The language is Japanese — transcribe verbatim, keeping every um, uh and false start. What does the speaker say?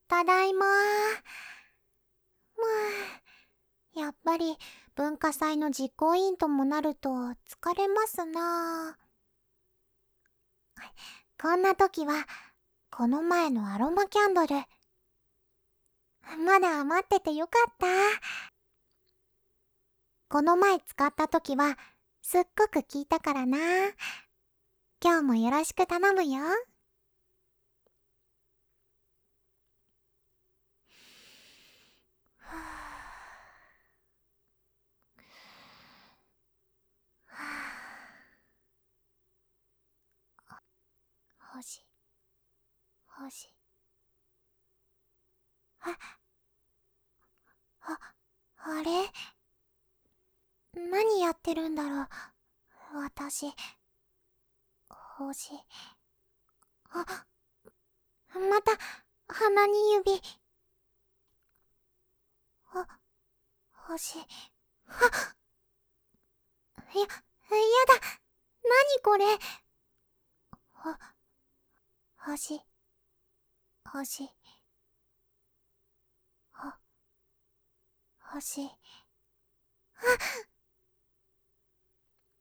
ただいまー。むーやっぱり文化祭の実行委員ともなると疲れますなあ。こんな時はこの前のアロマキャンドル、まだ余っててよかった。この前使った時はすっごく効いたからな。今日もよろしく頼むよ。星星あああれ、何やってるんだろう私。星、あ、また鼻に指。あ、星、あ、や、やだ、何これ。あ、星、星、あ、星、あ、